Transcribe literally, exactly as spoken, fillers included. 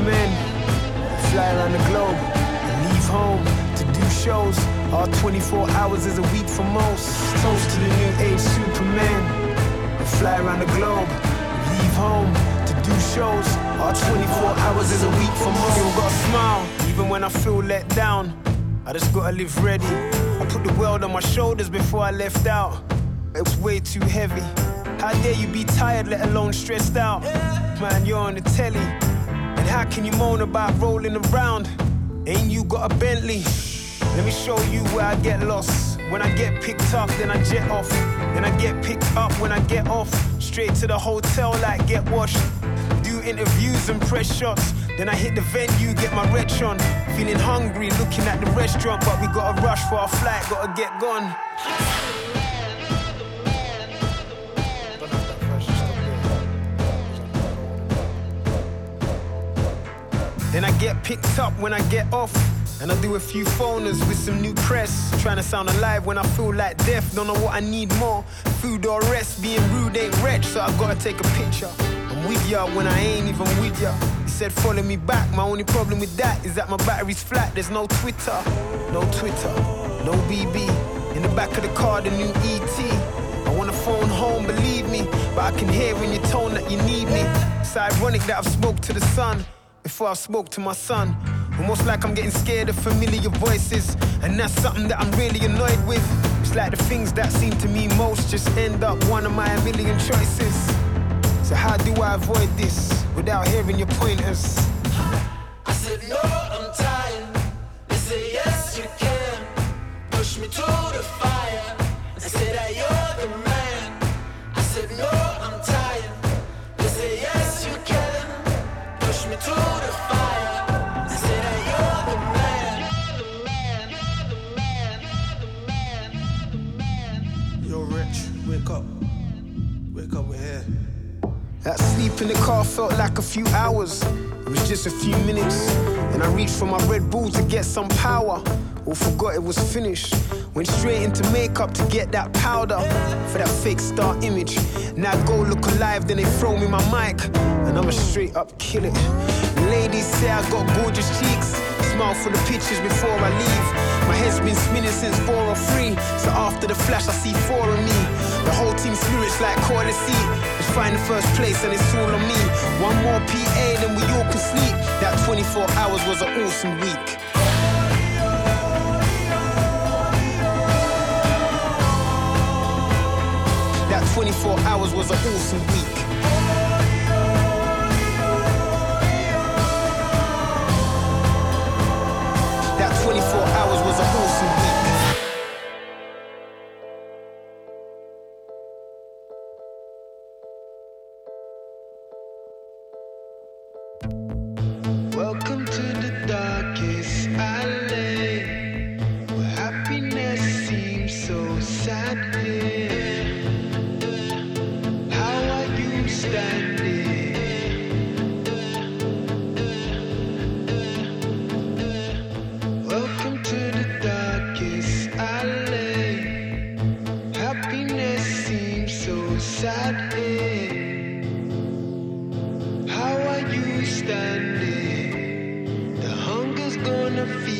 Superman. Fly around the globe and leave home to do shows. Our twenty-four hours is a week for most. Toast to the new age Superman. And fly around the globe, leave home to do shows. Our twenty-four hours is a week for most. Still got a smile, even when I feel let down. I just gotta live ready. I put the world on my shoulders before I left out. It was way too heavy. How dare you be tired, let alone stressed out? Man, you're on the telly. And how can you moan about rolling around? Ain't you got a Bentley? Let me show you where I get lost. When I get picked up, then I jet off. Then I get picked up when I get off. Straight to the hotel like get washed. Do interviews and press shots. Then I hit the venue, get my wretch on. Feeling hungry, looking at the restaurant. But we gotta rush for our flight, gotta get gone. Then I get picked up when I get off. And I do a few phoners with some new press. Trying to sound alive when I feel like death. Don't know what I need more, food or rest. Being rude ain't wretch, so I gotta take a picture. I'm with ya when I ain't even with ya. He said follow me back, my only problem with that is that my battery's flat. There's no Twitter, no Twitter, no B B. In the back of the car, the new E T. I wanna phone home, believe me, but I can hear in your tone that you need me. It's ironic that I've smoked to the sun before I've smoked to my son. Almost like I'm getting scared of familiar voices. And that's something that I'm really annoyed with. It's like the things that seem to me most just end up one of my million choices. So how do I avoid this without hearing your pointers? I said no, I'm tired. They say yes, you can. Push me to the fire. I said that you're the man. I said no, I'm tired. They say yes, you can. Push me to the fire. Wake up, wake up, we're here. That sleep in the car felt like a few hours. It was just a few minutes. And I reached for my Red Bull to get some power. Or forgot it was finished. Went straight into makeup to get that powder for that fake star image. Now I go look alive, then they throw me my mic. And I'ma straight up kill it. Ladies say I got gorgeous cheeks. Smile for the pictures before I leave. My head's been spinning since four or three. So after the flash I see four of me. The whole team spirit's like call the seat. Let's find the first place and it's all on me. One more P A then we all can sleep. That twenty-four hours was an awesome week. That twenty-four hours was an awesome week. That twenty-four hours was an awesome week. Welcome to the darkest alley, where happiness seems so sad here. How are you standing? Welcome to the darkest alley. Happiness seems so sad here. How are you standing? The hunger's gonna feed